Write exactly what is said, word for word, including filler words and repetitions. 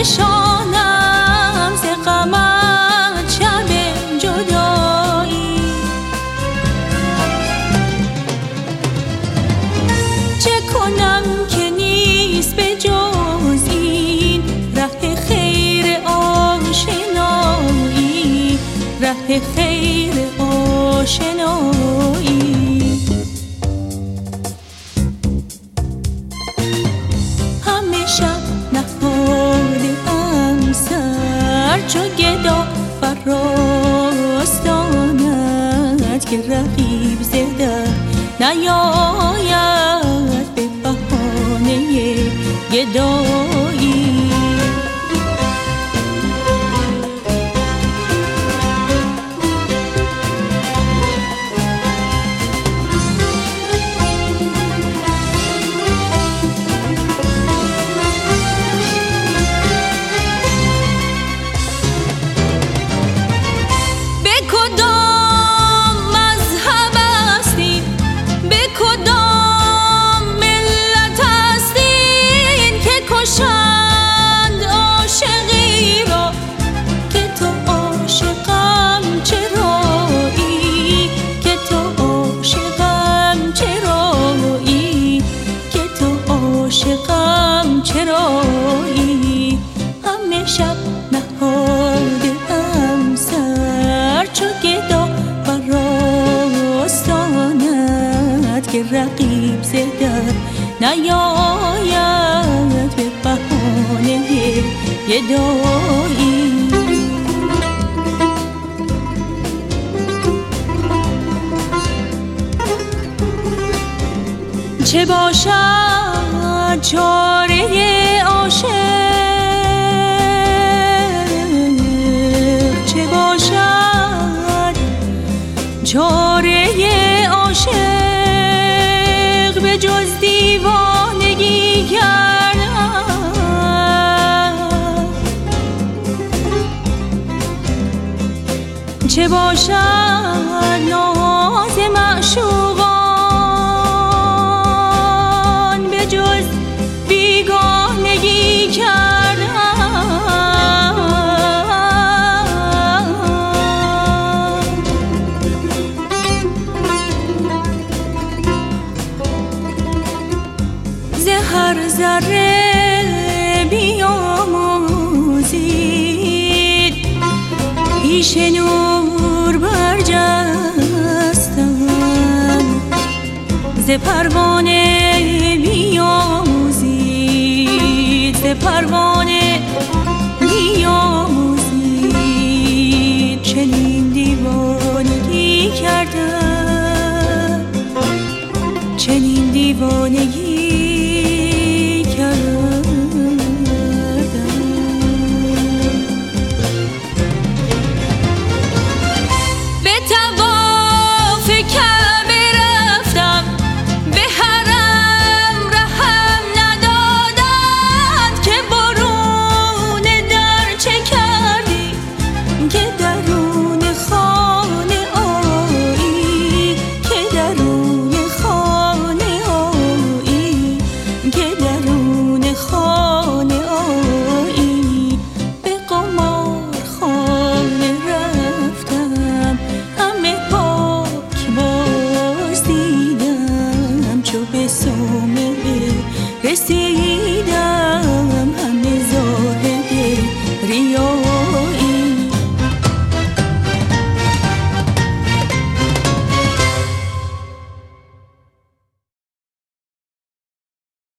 بنشانم ز غمت شب جدایی. چه کنم که نیست به جز این ره خیر آشنایی، ره خیر آشنایی. همه شب نهادم سر چو گدا بر آستانت که رقیب ز در نیاید به بهانه گدایی. عاشقم چرایی؟ همه شب نهادم سر چو گدا بر آستانت که رقیب ز در نیاید به بهانه گدایی. چه باشد چاره عاشق، چه باشد چاره عاشق به جز دیوانگی کردن؟ چه باشد ناز معشوقان جز بیگانگی کردن؟ ز هر ذره بیاموزید پیش نور برجستم، ز پروانه بیاموزید، ز پروانه بیاموزید